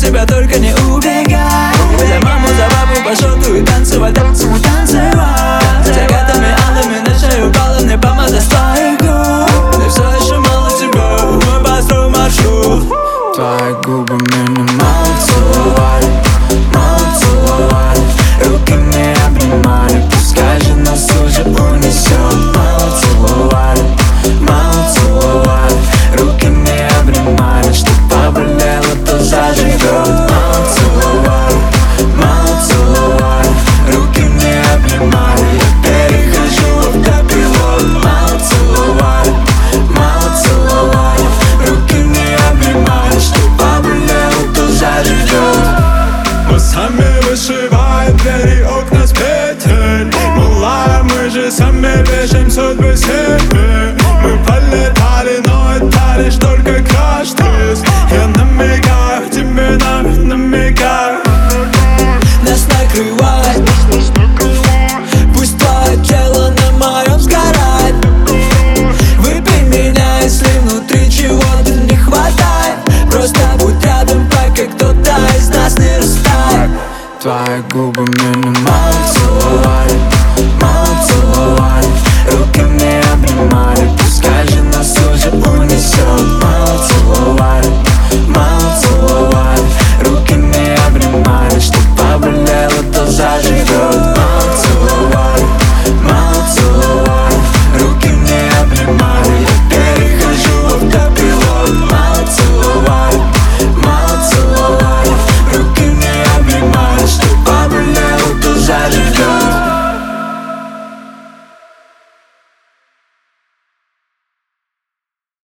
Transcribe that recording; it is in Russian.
тебя, только не убегай. За маму, за папу пошел ты и танцевать, танцевать, танцевать. Закатами, алыми на шею упала мне помада с твоих губ. Мне все еще мало тебя, мы построим маршрут. Твои губы меня мало целовали, мало целовали. Руки не обнимали, пускай же нас уже унесет. Мало целовали, мало целовали. Руки не обнимали, что поболело, то заживет. Мало целовали, мало целовали. Руки не обнимали, я перехожу в автопилот. Мало целовали, мало целовали. Руки не обнимали, что поболело, то заживет. Мы сами вышиваем двери, окна с петель. Милая, мы же сами пишем судьбы себе. Мы полетали, но это лишь только краш-тест. Я намекаю, тебе намекаю. Нас накрывает, пусть твое тело на моем сгорает. Выпей меня, если внутри чего-то не хватает. Просто будь рядом, пока кто-то из нас не растает. Твои губы меня мало целовали, мало целовали. Руки не обнимали, пускай же нас уже унесет. Мало целовали, мало целовали. Руки не обнимали, что поболело, то заживет.